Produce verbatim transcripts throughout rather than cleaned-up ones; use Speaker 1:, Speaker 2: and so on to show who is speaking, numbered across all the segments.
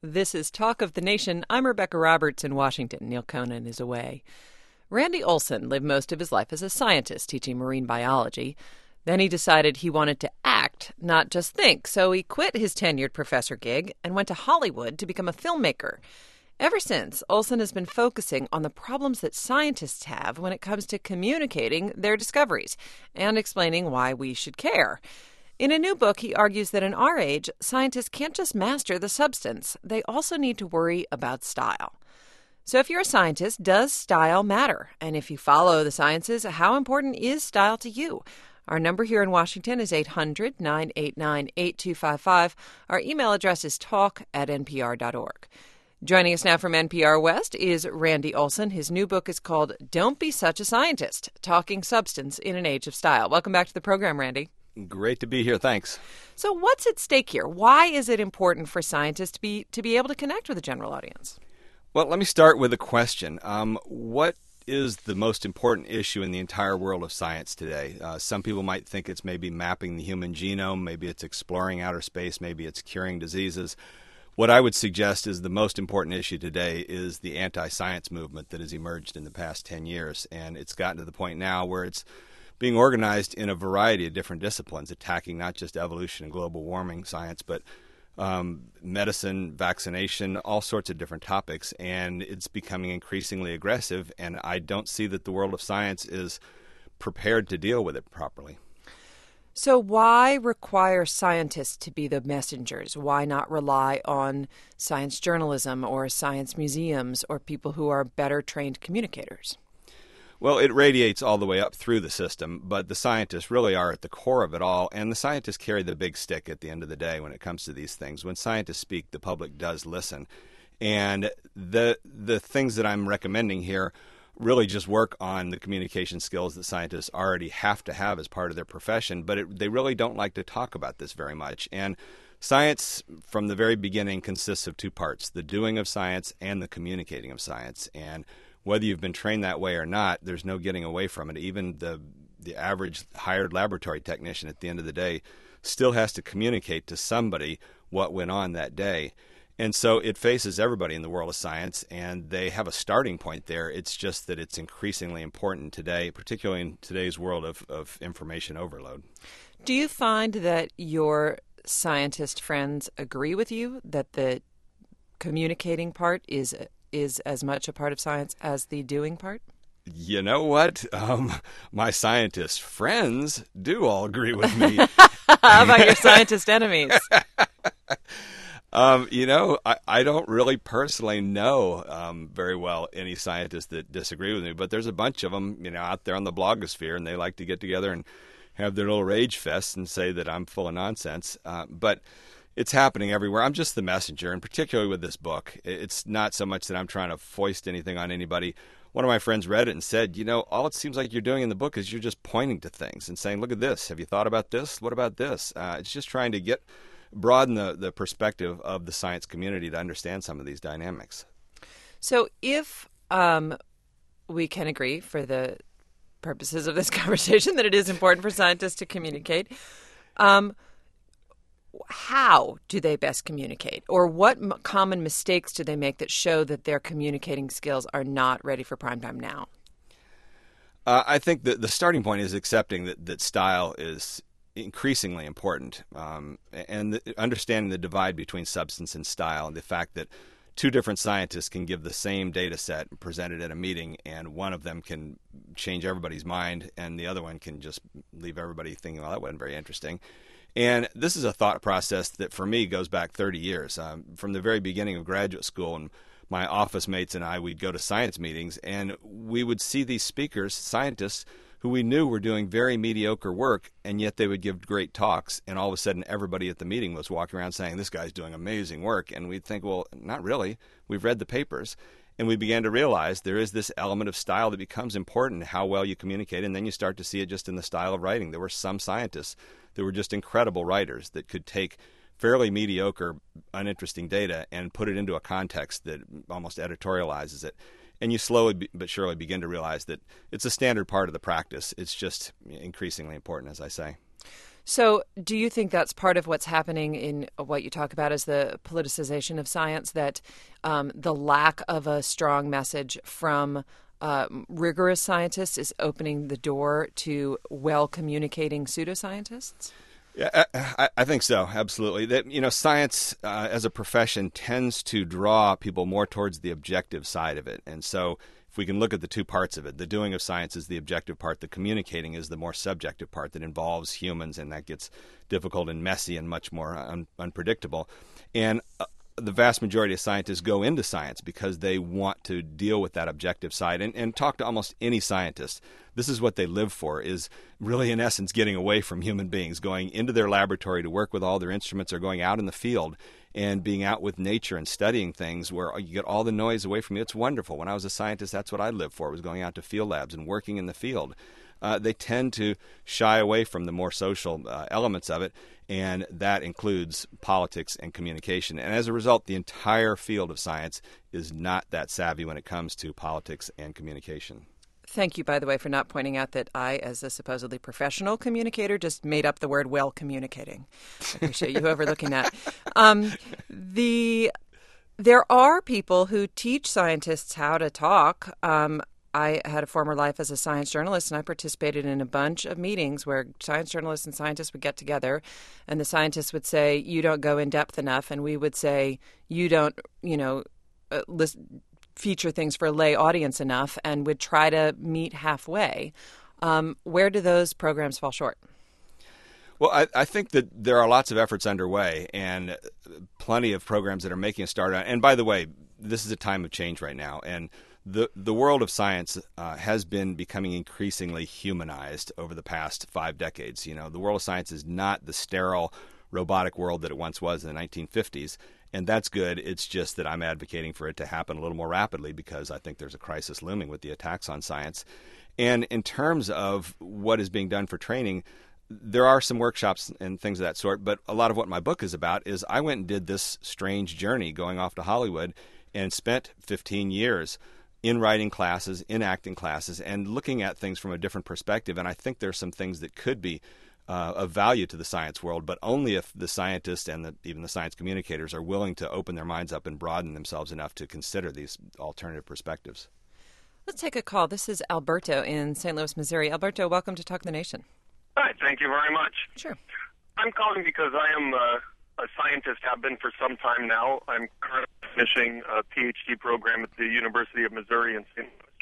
Speaker 1: This is Talk of the Nation. I'm Rebecca Roberts in Washington. Neil Conan is away. Randy Olson lived most of his life as a scientist teaching marine biology. Then he decided he wanted to act, not just think, so he quit his tenured professor gig and went to Hollywood to become a filmmaker. Ever since, Olson has been focusing on the problems that scientists have when it comes to communicating their discoveries and explaining why we should care. In a new book, he argues that in our age, scientists can't just master the substance. They also need to worry about style. So if you're a scientist, does style matter? And if you follow the sciences, how important is style to you? Our number here in Washington is eight hundred, nine eight nine, eight two five five. Our email address is talk at n p r dot org. Joining us now from N P R West is Randy Olson. His new book is called Don't Be Such a Scientist, Talking Substance in an Age of Style. Welcome back to the program, Randy.
Speaker 2: Great to be here. Thanks.
Speaker 1: So what's at stake here? Why is it important for scientists to be to be able to connect with the general audience?
Speaker 2: Well, let me start with a question. Um, what is the most important issue in the entire world of science today? Uh, some people might think it's maybe mapping the human genome, maybe it's exploring outer space, maybe it's curing diseases. What I would suggest is the most important issue today is the anti-science movement that has emerged in the past ten years. And it's gotten to the point now where it's being organized in a variety of different disciplines, attacking not just evolution and global warming science, but um, medicine, vaccination, all sorts of different topics. And it's becoming increasingly aggressive. And I don't see that the world of science is prepared to deal with it properly.
Speaker 1: So why require scientists to be the messengers? Why not rely on science journalism or science museums or people who are better trained communicators?
Speaker 2: Well, it radiates all the way up through the system, but the scientists really are at the core of it all, and the scientists carry the big stick at the end of the day when it comes to these things. When scientists speak, the public does listen. And the the things that I'm recommending here really just work on the communication skills that scientists already have to have as part of their profession, but it, they really don't like to talk about this very much. And science, from the very beginning, consists of two parts, the doing of science and the communicating of science. And whether you've been trained that way or not, there's no getting away from it. Even the the average hired laboratory technician at the end of the day still has to communicate to somebody what went on that day. And so it faces everybody in the world of science, and they have a starting point there. It's just that it's increasingly important today, particularly in today's world of, of information overload.
Speaker 1: Do you find that your scientist friends agree with you that the communicating part is is as much a part of science as the doing part?
Speaker 2: You know what? Um, my scientist friends do all agree with me.
Speaker 1: How about your scientist enemies?
Speaker 2: um, you know, I, I don't really personally know um, very well any scientists that disagree with me, but there's a bunch of them, you know, out there on the blogosphere, and they like to get together and have their little rage fest and say that I'm full of nonsense. Uh, but it's happening everywhere. I'm just the messenger, and particularly with this book, it's not so much that I'm trying to foist anything on anybody. One of my friends read it and said, you know, all it seems like you're doing in the book is you're just pointing to things and saying, look at this. Have you thought about this? What about this? Uh, it's just trying to get broaden the, the perspective of the science community to understand some of these dynamics.
Speaker 1: So if um, we can agree for the purposes of this conversation that it is important for scientists to communicate, um, how do they best communicate? Or what m- common mistakes do they make that show that their communicating skills are not ready for prime time now?
Speaker 2: Uh, I think that the starting point is accepting that, that style is increasingly important, um, and the, understanding the divide between substance and style, and the fact that two different scientists can give the same data set presented at a meeting, and one of them can change everybody's mind, and the other one can just leave everybody thinking, well, that wasn't very interesting. And this is a thought process that, for me, goes back thirty years. Um, from the very beginning of graduate school, and my office mates and I, we'd go to science meetings, and we would see these speakers, scientists, who we knew were doing very mediocre work, and yet they would give great talks, and all of a sudden everybody at the meeting was walking around saying, this guy's doing amazing work. And we'd think, well, not really. We've read the papers. And we began to realize there is this element of style that becomes important, how well you communicate, and then you start to see it just in the style of writing. There were some scientists that were just incredible writers that could take fairly mediocre, uninteresting data and put it into a context that almost editorializes it. And you slowly but surely begin to realize that it's a standard part of the practice. It's just increasingly important, as I say.
Speaker 1: So do you think that's part of what's happening in what you talk about as the politicization of science, that um, the lack of a strong message from uh, rigorous scientists is opening the door to well-communicating pseudoscientists?
Speaker 2: Yeah, I, I think so. Absolutely. That, you know, science uh, as a profession tends to draw people more towards the objective side of it. And so if we can look at the two parts of it, the doing of science is the objective part, the communicating is the more subjective part that involves humans, and that gets difficult and messy and much more un- unpredictable. And uh, the vast majority of scientists go into science because they want to deal with that objective side, and, and talk to almost any scientist. This is what they live for, is really, in essence, getting away from human beings, going into their laboratory to work with all their instruments, or going out in the field and being out with nature and studying things where you get all the noise away from you. It's wonderful. When I was a scientist, that's what I lived for, was going out to field labs and working in the field. Uh, they tend to shy away from the more social uh, elements of it, and that includes politics and communication. And as a result, the entire field of science is not that savvy when it comes to politics and communication.
Speaker 1: Thank you, by the way, for not pointing out that I, as a supposedly professional communicator, just made up the word well communicating. I appreciate you overlooking that. Um, the there are people who teach scientists how to talk. Um, I had a former life as a science journalist, and I participated in a bunch of meetings where science journalists and scientists would get together, and the scientists would say, "You don't go in depth enough," and we would say, "You don't, you know, uh, listen." feature things for a lay audience enough," and would try to meet halfway. Um, where do those programs fall short?
Speaker 2: Well, I, I think that there are lots of efforts underway, and plenty of programs that are making a start. And by the way, this is a time of change right now, and the the world of science uh, has been becoming increasingly humanized over the past five decades. You know, the world of science is not the sterile, robotic world that it once was in the nineteen fifties. And that's good. It's just that I'm advocating for it to happen a little more rapidly, because I think there's a crisis looming with the attacks on science. And in terms of what is being done for training, there are some workshops and things of that sort. But a lot of what my book is about is I went and did this strange journey going off to Hollywood and spent fifteen years in writing classes, in acting classes, and looking at things from a different perspective. And I think there's some things that could be Uh, of value to the science world, but only if the scientists and the, even the science communicators are willing to open their minds up and broaden themselves enough to consider these alternative perspectives.
Speaker 1: Let's take a call. This is Alberto in Saint Louis, Missouri. Alberto, welcome to Talk the Nation.
Speaker 3: Hi, thank you very much.
Speaker 1: Sure.
Speaker 3: I'm calling because I am a, a scientist, have been for some time now. I'm currently finishing a PhD program at the University of Missouri in Saint Louis.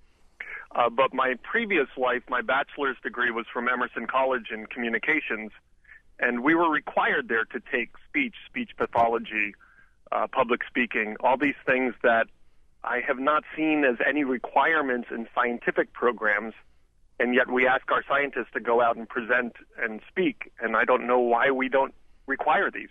Speaker 3: Uh, but my previous life, my bachelor's degree was from Emerson College in communications, and we were required there to take speech, speech pathology, uh, public speaking, all these things that I have not seen as any requirements in scientific programs, and yet we ask our scientists to go out and present and speak, and I don't know why we don't require these.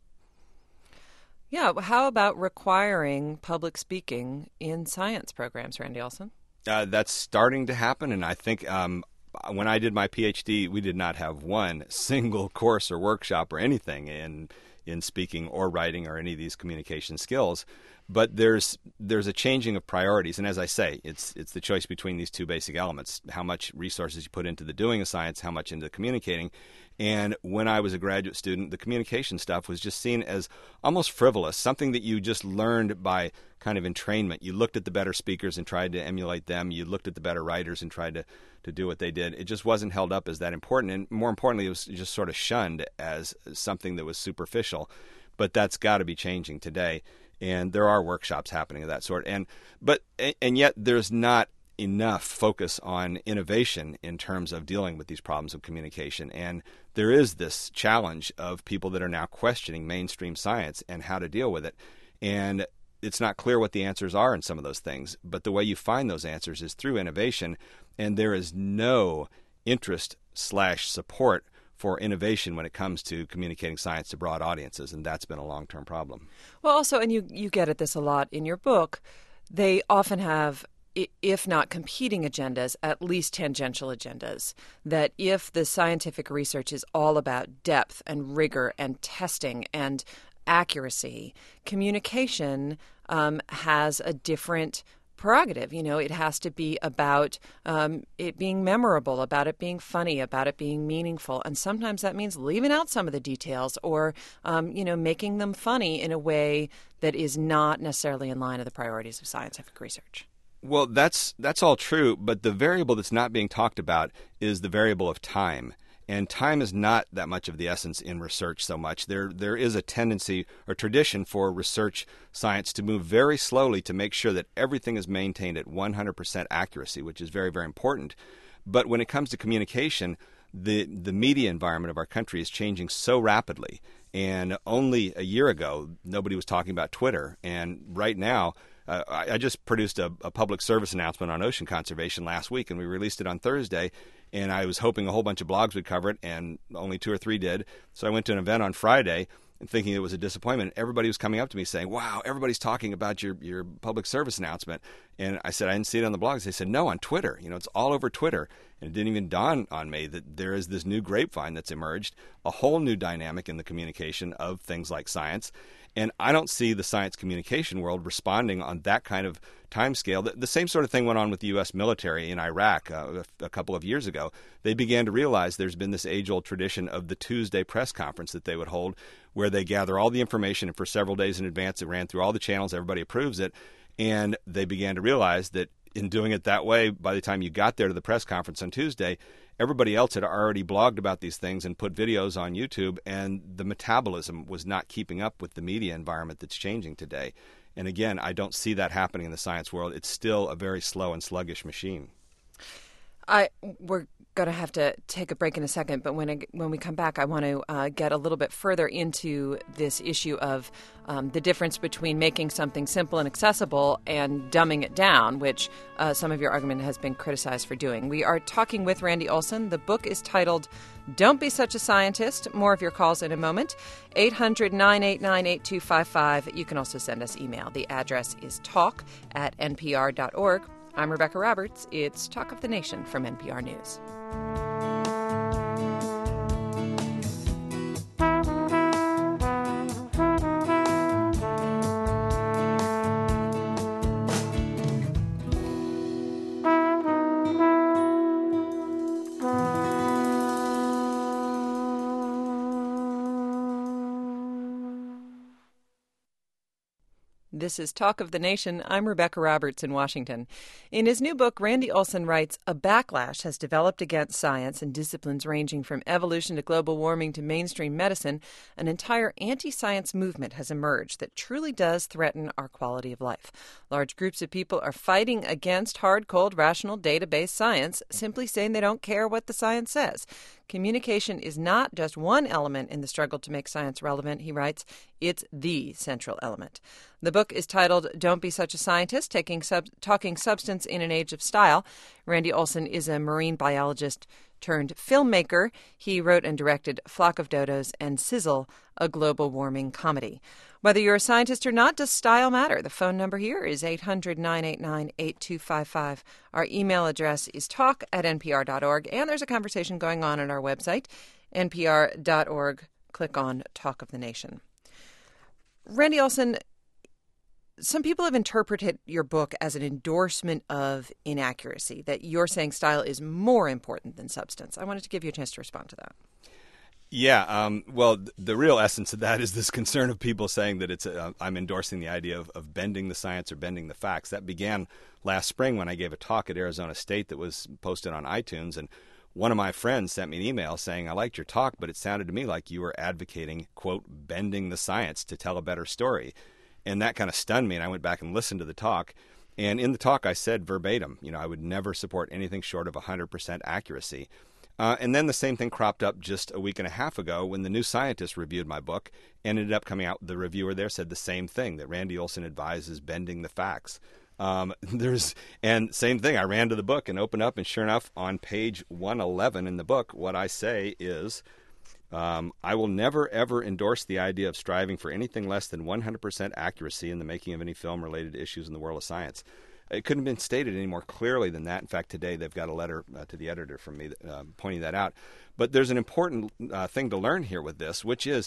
Speaker 1: Yeah, how about requiring public speaking in science programs, Randy Olson?
Speaker 2: Uh, that's starting to happen, and I think um, when I did my PhD, we did not have one single course or workshop or anything in in speaking or writing or any of these communication skills. But there's there's a changing of priorities, and as I say, it's it's the choice between these two basic elements: how much resources you put into the doing of science, how much into communicating. And when I was a graduate student, the communication stuff was just seen as almost frivolous, something that you just learned by kind of entrainment. You looked at the better speakers and tried to emulate them. You looked at the better writers and tried to, to do what they did. It just wasn't held up as that important. And more importantly, it was just sort of shunned as something that was superficial. But that's got to be changing today. And there are workshops happening of that sort. And but and yet there's not enough focus on innovation in terms of dealing with these problems of communication. And there is this challenge of people that are now questioning mainstream science and how to deal with it. And it's not clear what the answers are in some of those things. But the way you find those answers is through innovation. And there is no interest slash support for innovation when it comes to communicating science to broad audiences, and that's been a long-term problem.
Speaker 1: Well, also, and you, you get at this a lot in your book, they often have, if not competing agendas, at least tangential agendas, that if the scientific research is all about depth and rigor and testing and accuracy, communication um, has a different prerogative. You know, it has to be about um, it being memorable, about it being funny, about it being meaningful. And sometimes that means leaving out some of the details or, um, you know, making them funny in a way that is not necessarily in line with the priorities of scientific research.
Speaker 2: Well, that's that's all true, but the variable that's not being talked about is the variable of time. And time is not that much of the essence in research so much. There there is a tendency or tradition for research science to move very slowly to make sure that everything is maintained at one hundred percent accuracy, which is very, very important. But when it comes to communication, the, the media environment of our country is changing so rapidly. And only a year ago, nobody was talking about Twitter. And right now, uh, I, I just produced a, a public service announcement on ocean conservation last week, and we released it on Thursday. And I was hoping a whole bunch of blogs would cover it, and only two or three did. So I went to an event on Friday and thinking it was a disappointment. Everybody was coming up to me saying, wow, everybody's talking about your, your public service announcement. And I said, I didn't see it on the blogs. They said, no, on Twitter. You know, it's all over Twitter. And it didn't even dawn on me that there is this new grapevine that's emerged, a whole new dynamic in the communication of things like science. And I don't see the science communication world responding on that kind of timescale. The, the same sort of thing went on with the U S military in Iraq uh, a, a couple of years ago. They began to realize there's been this age-old tradition of the Tuesday press conference that they would hold, where they gather all the information, and for several days in advance it ran through all the channels, everybody approves it, and they began to realize that in doing it that way, by the time you got there to the press conference on Tuesday, everybody else had already blogged about these things and put videos on YouTube, and the metabolism was not keeping up with the media environment that's changing today. And again, I don't see that happening in the science world. It's still a very slow and sluggish machine.
Speaker 1: I we're going to have to take a break in a second, but when I, when we come back, I want to uh, get a little bit further into this issue of um, the difference between making something simple and accessible and dumbing it down, which uh, some of your argument has been criticized for doing. We are talking with Randy Olson. The book is titled Don't Be Such a Scientist. More of your calls in a moment. eight hundred, nine eight nine, eight two five five. You can also send us email. The address is talk at n p r dot org. I'm Rebecca Roberts. It's Talk of the Nation from N P R News. This is Talk of the Nation. I'm Rebecca Roberts in Washington. In his new book, Randy Olson writes, a backlash has developed against science and disciplines ranging from evolution to global warming to mainstream medicine. An entire anti-science movement has emerged that truly does threaten our quality of life. Large groups of people are fighting against hard, cold, rational, data-based science, simply saying they don't care what the science says. Communication is not just one element in the struggle to make science relevant, he writes. It's the central element. The book is titled Don't Be Such a Scientist, Taking sub- Talking Substance in an Age of Style. Randy Olson is a marine biologist turned filmmaker. He wrote and directed Flock of Dodos and Sizzle, a global warming comedy. Whether you're a scientist or not, does style matter? The phone number here is eight hundred, nine eight nine, eight two five five. Our email address is talk at n p r dot org. And there's a conversation going on on our website, n p r dot org. Click on Talk of the Nation. Randy Olson, some people have interpreted your book as an endorsement of inaccuracy, that you're saying style is more important than substance. I wanted to give you a chance to respond to that.
Speaker 2: Yeah, um, well, th- the real essence of that is this concern of people saying that it's uh, I'm endorsing the idea of, of bending the science or bending the facts. That began last spring when I gave a talk at Arizona State that was posted on iTunes, and one of my friends sent me an email saying, I liked your talk, but it sounded to me like you were advocating, quote, bending the science to tell a better story. And that kind of stunned me, and I went back and listened to the talk. And in the talk, I said verbatim, you know, I would never support anything short of one hundred percent accuracy. Uh, and then the same thing cropped up just a week and a half ago when the New Scientist reviewed my book and ended up coming out. The reviewer there said the same thing, that Randy Olson advises bending the facts. Um, there's and same thing. I ran to the book and opened up, and sure enough, on page one eleven in the book, what I say is, um, I will never, ever endorse the idea of striving for anything less than one hundred percent accuracy in the making of any film related to issues in the world of science. It couldn't have been stated any more clearly than that. In fact, today they've got a letter uh, to the editor from me uh, pointing that out. But there's an important uh, thing to learn here with this, which is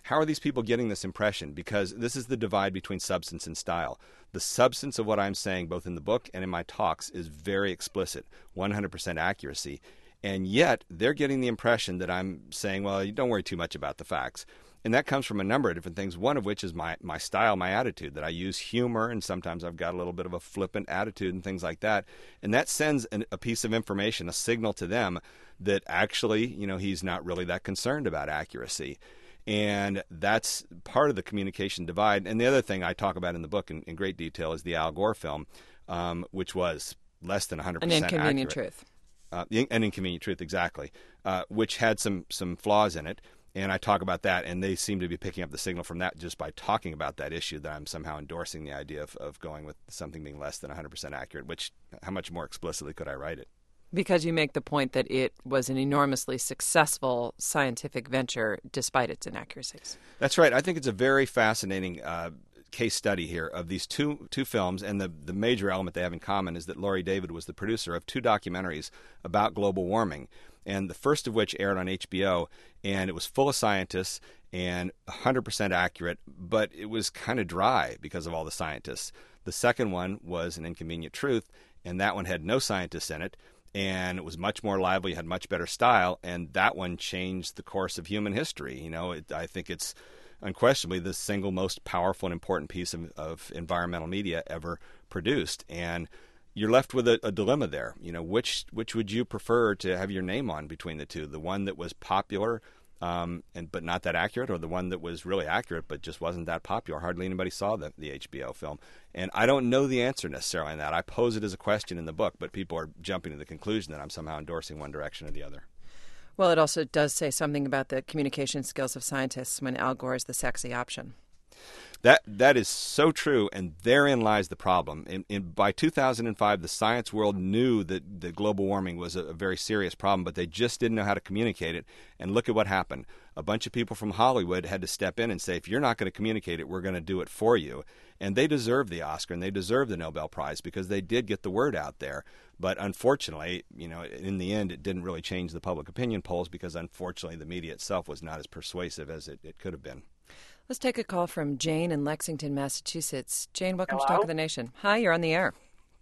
Speaker 2: How are these people getting this impression? Because this is the divide between substance and style. The substance of what I'm saying, both in the book and in my talks, is very explicit, one hundred percent accuracy. And yet they're getting the impression that I'm saying, well, you don't worry too much about the facts. And that comes from a number of different things, one of which is my, my style, my attitude, that I use humor, and sometimes I've got a little bit of a flippant attitude and things like that. And that sends an, a piece of information, a signal to them that actually, you know, he's not really that concerned about accuracy. And that's part of the communication divide. And the other thing I talk about in the book in, in great detail is the Al Gore film, um, which was less than one hundred percent
Speaker 1: accurate. An Inconvenient
Speaker 2: accurate.
Speaker 1: Truth.
Speaker 2: Uh, an Inconvenient Truth, exactly, uh, which had some some flaws in it. And I talk about that, and they seem to be picking up the signal from that just by talking about that issue, that I'm somehow endorsing the idea of, of going with something being less than one hundred percent accurate, which how much more explicitly could I write it?
Speaker 1: Because you make the point that it was an enormously successful scientific venture despite its inaccuracies.
Speaker 2: That's right. I think it's a very fascinating uh, case study here of these two two films, and the, the major element they have in common is that Laurie David was the producer of two documentaries about global warming, and the first of which aired on H B O, and it was full of scientists and one hundred percent accurate, but it was kind of dry because of all the scientists. The second one was An Inconvenient Truth, and that one had no scientists in it, and it was much more lively, had much better style, and that one changed the course of human history. You know, it, I think it's unquestionably the single most powerful and important piece of, of environmental media ever produced. And you're left with a, a dilemma there. You know, which which would you prefer to have your name on between the two? The one that was popular um, and but not that accurate, or the one that was really accurate but just wasn't that popular? Hardly anybody saw the, the H B O film. And I don't know the answer necessarily on that. I pose it as a question in the book, but people are jumping to the conclusion that I'm somehow endorsing one direction or the other.
Speaker 1: Well, it also does say something about the communication skills of scientists when Al Gore is the sexy option.
Speaker 2: That that is so true, and therein lies the problem. In, in, by two thousand five, the science world knew that, that global warming was a, a very serious problem, but they just didn't know how to communicate it. And look at what happened. A bunch of people from Hollywood had to step in and say, if you're not going to communicate it, we're going to do it for you. And they deserve the Oscar, and they deserve the Nobel Prize, because they did get the word out there. But unfortunately, you know, in the end, it didn't really change the public opinion polls, because unfortunately the media itself was not as persuasive as it, it could have been.
Speaker 1: Let's take a call from Jane in Lexington, Massachusetts. Jane, welcome
Speaker 4: Hello?
Speaker 1: to Talk of the Nation. Hi, you're on the air.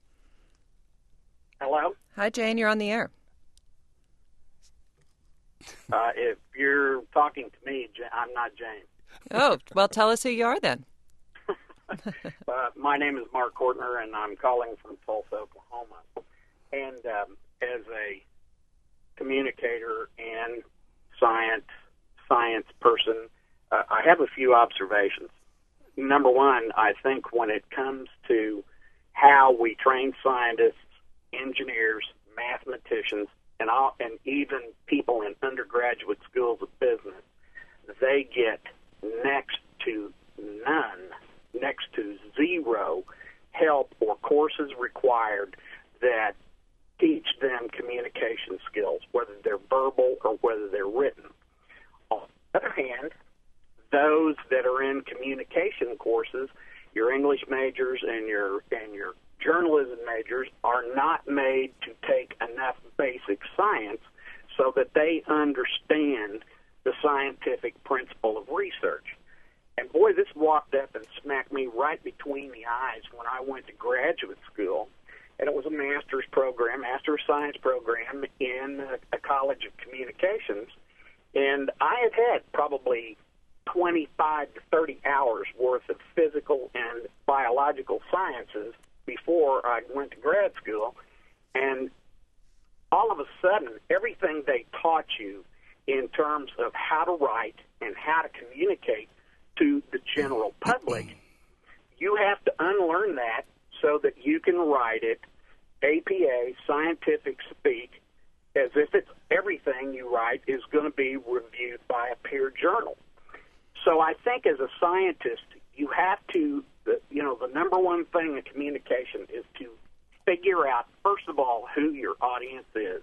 Speaker 4: Hello?
Speaker 1: Hi, Jane, you're on the air.
Speaker 4: Uh, if you're talking to me, Ja- I'm not Jane.
Speaker 1: Oh, well, tell us who you are then.
Speaker 4: Uh, my name is Mark Kortner, and I'm calling from Tulsa, Oklahoma. And um, as a communicator and science science person, uh, I have a few observations. Number one, I think when it comes to how we train scientists, engineers, mathematicians, and all, and even people in undergraduate schools of business, they get next to none, next to zero help or courses required that teach them communication skills, whether they're verbal or whether they're written. On the other hand, those that are in communication courses, your English majors and your and your journalism majors, are not made to take enough basic science so that they understand the scientific principle of research. And boy, this walked up and smacked me right between the eyes when I went to graduate school. And it was a master's program, master of science program in a, a college of communications. And I had had probably twenty-five to thirty hours worth of physical and biological sciences before I went to grad school. And all of a sudden, everything they taught you in terms of how to write and how to communicate to the general public, you have to unlearn that so that you can write it A P A, scientific speak, as if it's everything you write is going to be reviewed by a peer journal. So I think as a scientist, you have to, you know, the number one thing in communication is to figure out, first of all, who your audience is.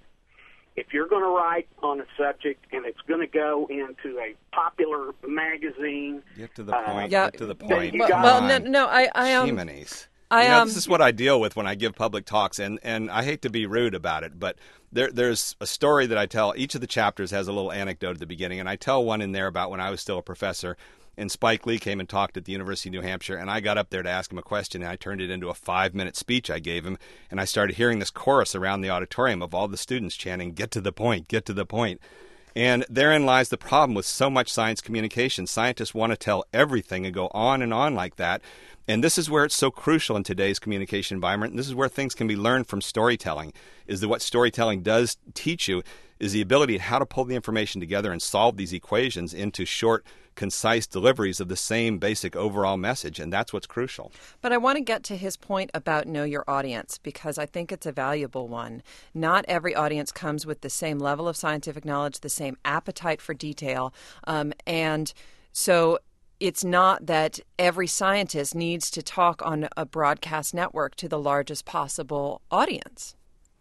Speaker 4: If you're going to write on a subject and it's going to go into a popular magazine,
Speaker 2: Get to the
Speaker 4: uh,
Speaker 2: point.
Speaker 1: Yeah,
Speaker 2: Get to the point.
Speaker 4: you
Speaker 1: Well,
Speaker 4: got-
Speaker 1: well no, no, I, I um,
Speaker 2: Jiminies.
Speaker 1: I,
Speaker 2: you know,
Speaker 1: um,
Speaker 2: this is what I deal with when I give public talks, and, and I hate to be rude about it, but there, there's a story that I tell. Each of the chapters has a little anecdote at the beginning, and I tell one in there about when I was still a professor, and Spike Lee came and talked at the University of New Hampshire, and I got up there to ask him a question, and I turned it into a five-minute speech I gave him, and I started hearing this chorus around the auditorium of all the students chanting, "Get to the point, get to the point." And therein lies the problem with so much science communication. Scientists want to tell everything and go on and on like that. And this is where it's so crucial in today's communication environment. And this is where things can be learned from storytelling, is that what storytelling does teach you is the ability of how to pull the information together and solve these equations into short, concise deliveries of the same basic overall message, and that's what's crucial.
Speaker 1: But I want to get to his point about know your audience, because I think it's a valuable one. Not every audience comes with the same level of scientific knowledge, the same appetite for detail, um, and so it's not that every scientist needs to talk on a broadcast network to the largest possible audience.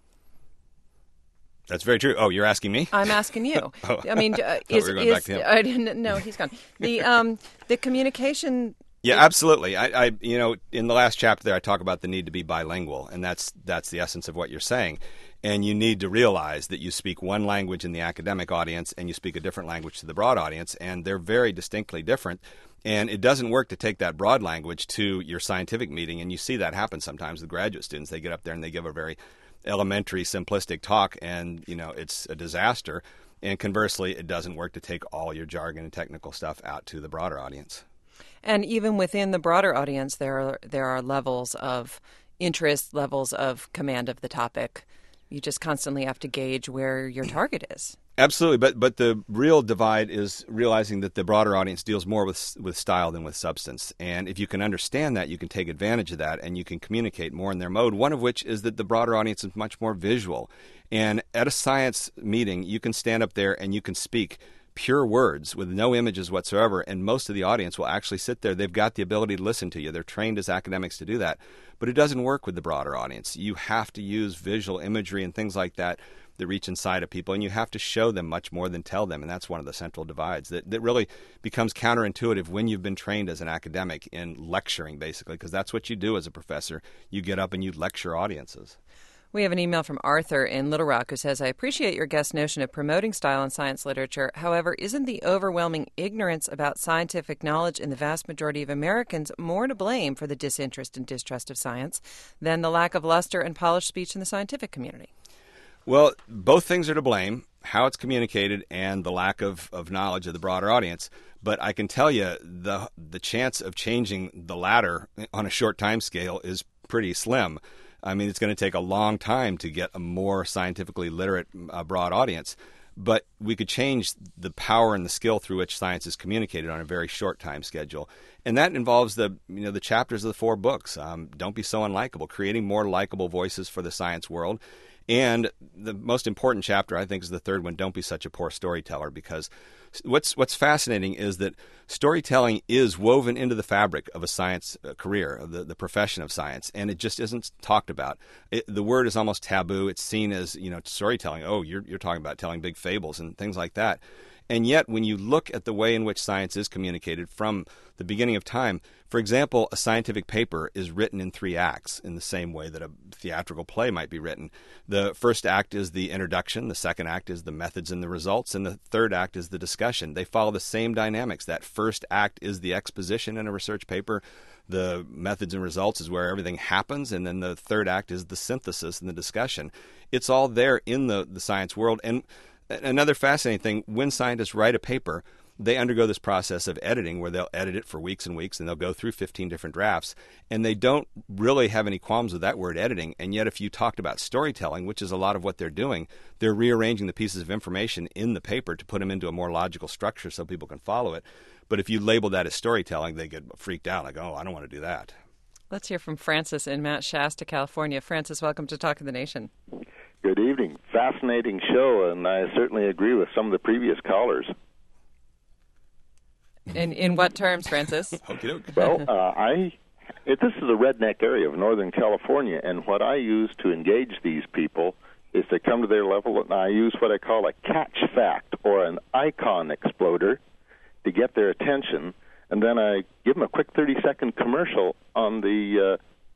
Speaker 2: That's very true. Oh, you're asking me?
Speaker 1: I'm asking you.
Speaker 2: oh.
Speaker 1: I mean, uh,
Speaker 2: is, we were going
Speaker 1: is
Speaker 2: back to him.
Speaker 1: I didn't, no, he's gone. The um, the communication.
Speaker 2: Yeah, absolutely. I, I, you know, in the last chapter there, I talk about the need to be bilingual, and that's that's the essence of what you're saying. And you need to realize that you speak one language in the academic audience, and you speak a different language to the broad audience, and they're very distinctly different. And it doesn't work to take that broad language to your scientific meeting, and you see that happen sometimes with graduate students. They get up there and they give a very elementary, simplistic talk, and you know it's a disaster. And conversely, it doesn't work to take all your jargon and technical stuff out to the broader audience.
Speaker 1: And even within the broader audience, there are there are levels of interest, levels of command of the topic. You just constantly have to gauge where your target is.
Speaker 2: Absolutely, but but the real divide is realizing that the broader audience deals more with with style than with substance. And if you can understand that, you can take advantage of that, and you can communicate more in their mode, one of which is that the broader audience is much more visual. And at a science meeting, you can stand up there and you can speak pure words with no images whatsoever, and most of the audience will actually sit there. They've got the ability to listen to you. They're trained as academics to do that. But it doesn't work with the broader audience. You have to use visual imagery and things like that that reach inside of people, and you have to show them much more than tell them, and that's one of the central divides that, that really becomes counterintuitive when you've been trained as an academic in lecturing, basically, because that's what you do as a professor. You get up and you lecture audiences.
Speaker 1: We have an email from Arthur in Little Rock who says, I appreciate your guest's notion of promoting style in science literature. However, isn't the overwhelming ignorance about scientific knowledge in the vast majority of Americans more to blame for the disinterest and distrust of science than the lack of luster and polished speech in the scientific community?
Speaker 2: Well, both things are to blame, how it's communicated and the lack of, of knowledge of the broader audience. But I can tell you the the chance of changing the latter on a short time scale is pretty slim. I mean, it's going to take a long time to get a more scientifically literate uh, broad audience. But we could change the power and the skill through which science is communicated on a very short time schedule. And that involves the you know the chapters of the four books. Um, Don't Be So Unlikable, creating more likable voices for the science world. And the most important chapter, I think, is the third one, Don't Be Such a Poor Storyteller, because what's what's fascinating is that storytelling is woven into the fabric of a science career, of the, the profession of science, and it just isn't talked about. It, the word is almost taboo. It's seen as, you know, storytelling. Oh, you're you're talking about telling big fables and things like that. And yet, when you look at the way in which science is communicated from the beginning of time, for example, a scientific paper is written in three acts in the same way that a theatrical play might be written. The first act is the introduction, the second act is the methods and the results, and the third act is the discussion. They follow the same dynamics. That first act is the exposition in a research paper. The methods and results is where everything happens, and then the third act is the synthesis and the discussion. It's all there in the, the science world. And another fascinating thing, when scientists write a paper, they undergo this process of editing where they'll edit it for weeks and weeks, and they'll go through fifteen different drafts, and they don't really have any qualms with that word editing. And yet if you talked about storytelling, which is a lot of what they're doing, they're rearranging the pieces of information in the paper to put them into a more logical structure so people can follow it. But if you label that as storytelling, they get freaked out, like, oh, I don't want to do that.
Speaker 1: Let's hear from Francis in Mount Shasta, California. Francis, welcome to Talk of the Nation.
Speaker 5: Good evening. Fascinating show, and I certainly agree with some of the previous callers.
Speaker 1: In in what terms, Francis?
Speaker 5: Well, uh, I it, this is a redneck area of Northern California, and what I use to engage these people is to come to their level, and I use what I call a catch fact or an icon exploder to get their attention, and then I give them a quick thirty-second commercial on the uh,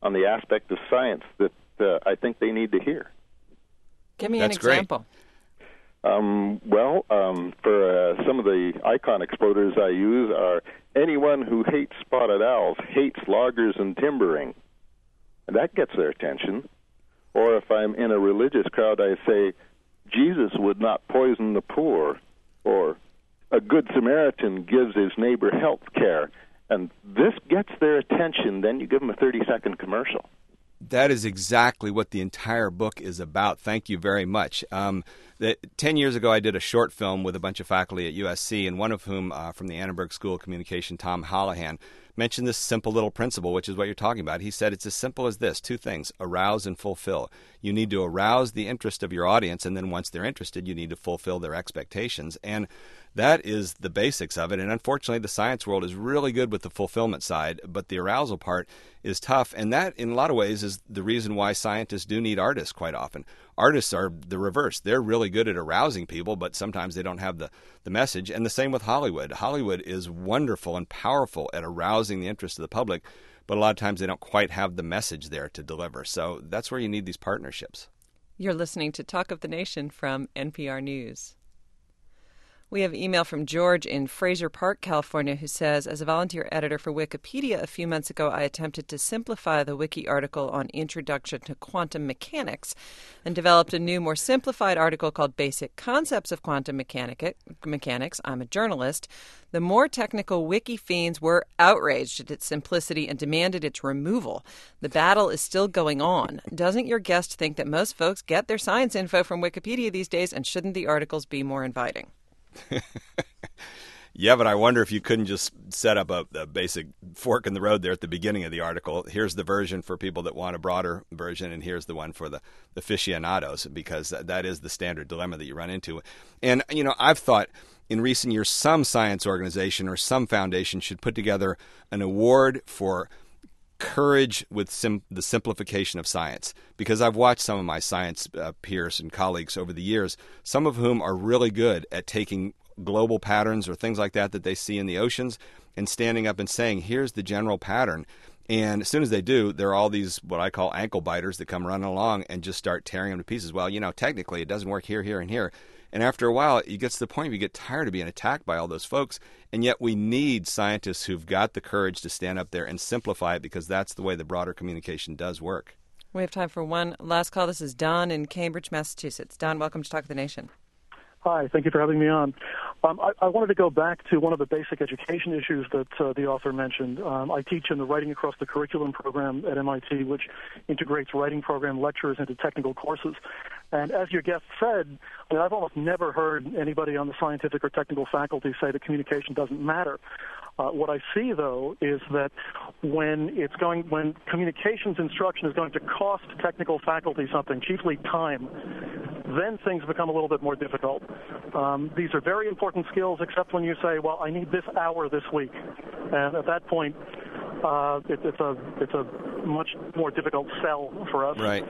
Speaker 5: on the aspect of science that uh, I think they need to hear.
Speaker 1: Give me
Speaker 2: That's
Speaker 1: an example.
Speaker 5: Great. Um, well, um, for uh, some of the icon exploders I use are anyone who hates spotted owls hates loggers and timbering. And that gets their attention. Or if I'm in a religious crowd, I say, Jesus would not poison the poor, or a good Samaritan gives his neighbor health care. And this gets their attention, then you give them a thirty-second commercial.
Speaker 2: That is exactly what the entire book is about. Thank you very much. Um, the, ten years ago, I did a short film with a bunch of faculty at U S C, and one of whom, uh, from the Annenberg School of Communication, Tom Holohan, mentioned this simple little principle, which is what you're talking about. He said it's as simple as this, two things, arouse and fulfill. You need to arouse the interest of your audience, and then once they're interested, you need to fulfill their expectations. And that is the basics of it. And unfortunately, the science world is really good with the fulfillment side, but the arousal part is tough. And that, in a lot of ways, is the reason why scientists do need artists quite often. Artists are the reverse. They're really good at arousing people, but sometimes they don't have the, the message. And the same with Hollywood. Hollywood is wonderful and powerful at arousing the interest of the public, but a lot of times they don't quite have the message there to deliver. So that's where you need these partnerships.
Speaker 1: You're listening to Talk of the Nation from N P R News. We have email from George in Fraser Park, California, who says, as a volunteer editor for Wikipedia a few months ago, I attempted to simplify the wiki article on Introduction to Quantum Mechanics and developed a new, more simplified article called Basic Concepts of Quantum Mechanic- Mechanics. I'm a journalist. The more technical wiki fiends were outraged at its simplicity and demanded its removal. The battle is still going on. Doesn't your guest think that most folks get their science info from Wikipedia these days, and shouldn't the articles be more inviting?
Speaker 2: Yeah, but I wonder if you couldn't just set up a, a basic fork in the road there at the beginning of the article. Here's the version for people that want a broader version, and here's the one for the, the aficionados, because that, that is the standard dilemma that you run into. And, you know, I've thought in recent years some science organization or some foundation should put together an award for courage with sim- the simplification of science, because I've watched some of my science uh, peers and colleagues over the years, some of whom are really good at taking global patterns or things like that that they see in the oceans and standing up and saying, here's the general pattern. And as soon as they do, there are all these what I call ankle biters that come running along and just start tearing them to pieces. Well, you know, technically it doesn't work here, here, and here. And after a while, it gets to the point where you get tired of being attacked by all those folks. And yet we need scientists who've got the courage to stand up there and simplify it, because that's the way the broader communication does work.
Speaker 1: We have time for one last call. This is Don in Cambridge, Massachusetts. Don, welcome to Talk of the Nation.
Speaker 6: Hi, thank you for having me on. Um, I, I wanted to go back to one of the basic education issues that uh, the author mentioned. Um, I teach in the Writing Across the Curriculum program at M I T, which integrates writing program lectures into technical courses. And as your guest said, I mean, I've almost never heard anybody on the scientific or technical faculty say that communication doesn't matter. Uh, what I see, though, is that when it's going, when communications instruction is going to cost technical faculty something, chiefly time, then things become a little bit more difficult. Um, these are very important skills, except when you say, well, I need this hour this week. And at that point, uh, it, it's a it's a much more difficult sell for us.
Speaker 2: Right.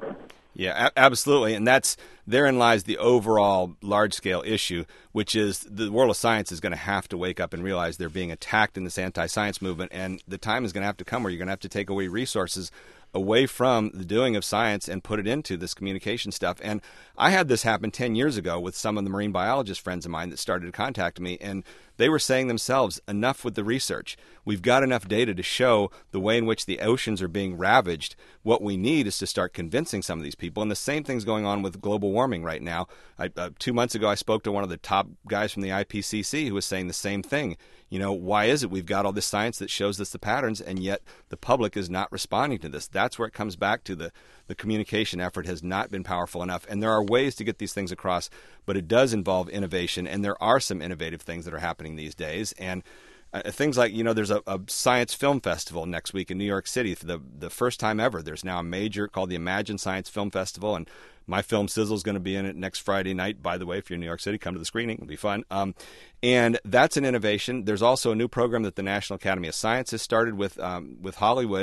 Speaker 2: Yeah, a- absolutely. And that's therein lies the overall large-scale issue, which is the world of science is going to have to wake up and realize they're being attacked in this anti-science movement, and the time is going to have to come where you're going to have to take away resources away from the doing of science and put it into this communication stuff. And I had this happen ten years ago with some of the marine biologist friends of mine that started contacting me, and they were saying themselves, enough with the research. We've got enough data to show the way in which the oceans are being ravaged. What we need is to start convincing some of these people. And the same thing's going on with global warming right now. I, uh, two months ago, I spoke to one of the top guys from the I P C C who was saying the same thing. You know, why is it we've got all this science that shows us the patterns, and yet the public is not responding to this? That's where it comes back to the, the communication effort has not been powerful enough. And there are ways to get these things across, but it does involve innovation, and there are some innovative things that are happening these days. And uh, things like, you know, there's a, a science film festival next week in New York City for the, the first time ever. There's now a major called the Imagine Science Film Festival, and my film Sizzle is going to be in it next Friday night. By the way, if you're in New York City, come to the screening. It'll be fun. Um, and that's an innovation. There's also a new program that the National Academy of Science has started with um, with Hollywood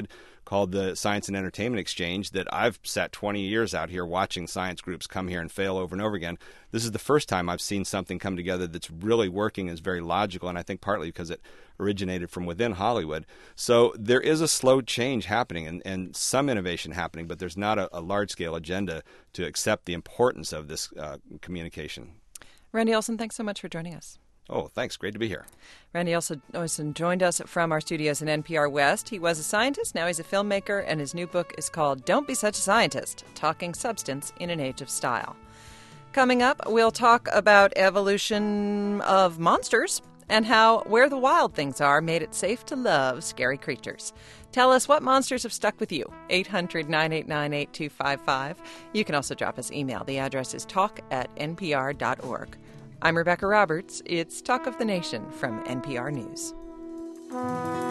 Speaker 2: called the Science and Entertainment Exchange that I've sat twenty years out here watching science groups come here and fail over and over again. This is the first time I've seen something come together that's really working, is very logical, and I think partly because it originated from within Hollywood. So there is a slow change happening and, and some innovation happening, but there's not a, a large-scale agenda to accept the importance of this uh, communication.
Speaker 1: Randy Olson, thanks so much for joining us.
Speaker 2: Oh, thanks. Great to be here.
Speaker 1: Randy Olson joined us from our studios in N P R West. He was a scientist, now he's a filmmaker, and his new book is called Don't Be Such a Scientist, Talking Substance in an Age of Style. Coming up, we'll talk about evolution of monsters and how Where the Wild Things Are made it safe to love scary creatures. Tell us what monsters have stuck with you. eight hundred, nine eight nine, eight two five five. You can also drop us email. The address is talk at n p r dot org. I'm Rebecca Roberts. It's Talk of the Nation from N P R News.